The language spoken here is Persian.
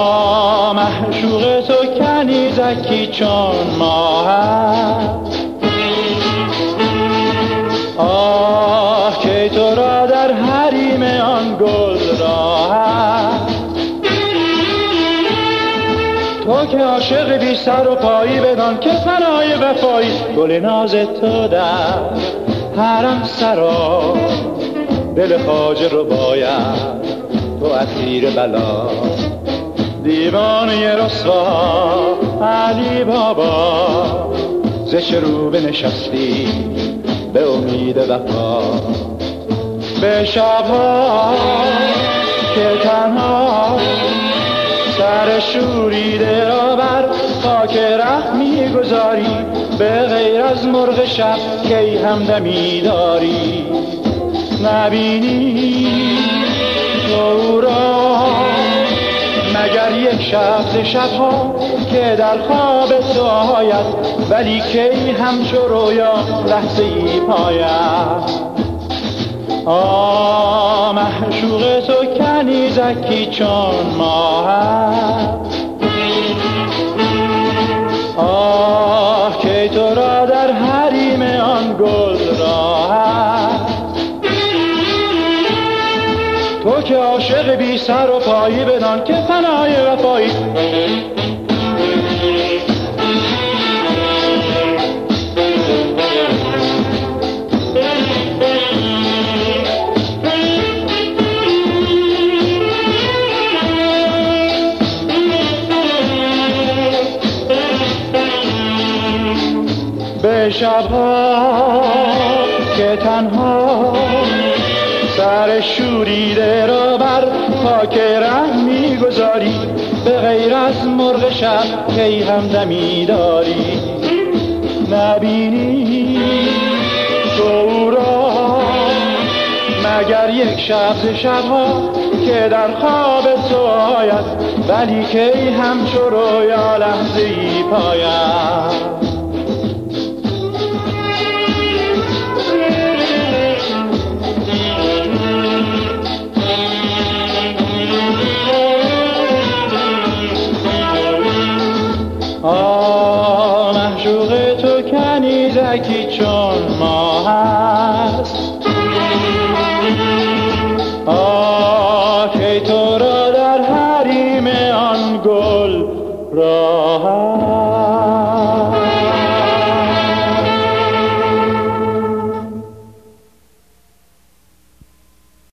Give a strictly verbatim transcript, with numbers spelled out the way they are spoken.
آه معشوق تو کنیزکی چون ماه است، آه که تو را در حریم آن گل راه است. تو که عاشق بی سر و پایی بدان که فنای وفایی، گل ناز تو در حرم سرا دل خواجه رو باید تو اسیر بلا. دیوانه رسوا علی بابا ز چه رو بنشستی به امید وفا. به شبها که تنها سر شوریده را بر خاک ره میگذاری، به غیر از مرغ شب کی همدمی داری. نبینی تو را مگر یک شب ز شبها که در خواب تو آید، ولی کی همچو رویا لحظه ای پاید. آه معشوق تو کنیزکی چون ماه است، آه که تو را در حریم آن گل راه است. تو که عاشق بی سر و پایی بدان که فنای وفایی. به شبها که تنها سر شوریده را بر خاک ره میگذاری، به غیر از مرغ شب کی همدمی داری. نبینی تو را مگر یک شب ز شبها که در خواب تو آید، ولی کی همچو رویا لحظه ای پاید. آه معشوق تو کنیزکی چون ماه است، آه که تو را در حریم آن گل راه است.